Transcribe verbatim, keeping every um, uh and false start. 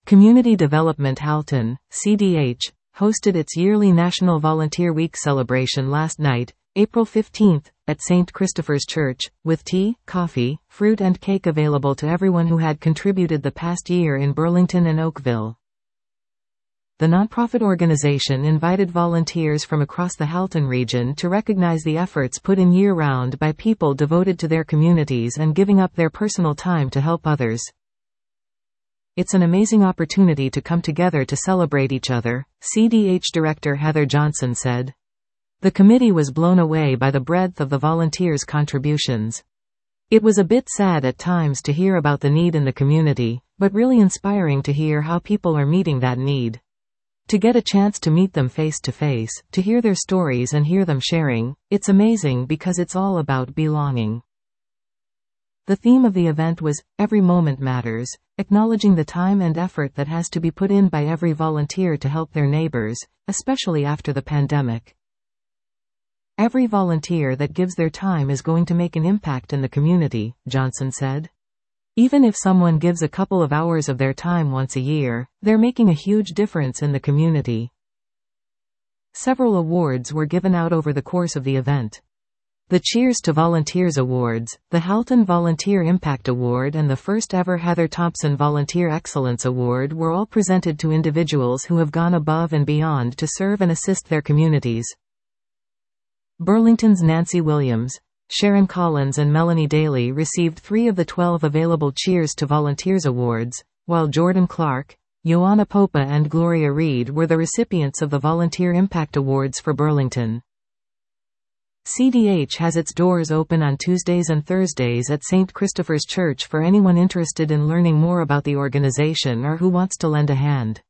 Community Development Halton, C D H, hosted its yearly National Volunteer Week celebration last night, April fifteenth, at Saint Christopher's Church, with tea, coffee, fruit and cake available to everyone who had contributed the past year in Burlington and Oakville. The nonprofit organization invited volunteers from across the Halton region to recognize the efforts put in year-round by people devoted to their communities and giving up their personal time to help others. It's an amazing opportunity to come together to celebrate each other, C D H Director Heather Johnson said. The committee was blown away by the breadth of the volunteers' contributions. It was a bit sad at times to hear about the need in the community, but really inspiring to hear how people are meeting that need. To get a chance to meet them face to face, to hear their stories and hear them sharing, it's amazing because it's all about belonging. The theme of the event was, Every Moment Matters, acknowledging the time and effort that has to be put in by every volunteer to help their neighbors, especially after the pandemic. Every volunteer that gives their time is going to make an impact in the community, Johnson said. Even if someone gives a couple of hours of their time once a year, they're making a huge difference in the community. Several awards were given out over the course of the event. The Cheers to Volunteers Awards, the Halton Volunteer Impact Award and the first ever Heather Thompson Volunteer Excellence Award were all presented to individuals who have gone above and beyond to serve and assist their communities. Burlington's Nancy Williams, Sharon Collins and Melanie Daly received three of the twelve available Cheers to Volunteers Awards, while Jordan Clark, Joanna Popa and Gloria Reed were the recipients of the Volunteer Impact Awards for Burlington. C D H has its doors open on Tuesdays and Thursdays at Saint Christopher's Church for anyone interested in learning more about the organization or who wants to lend a hand.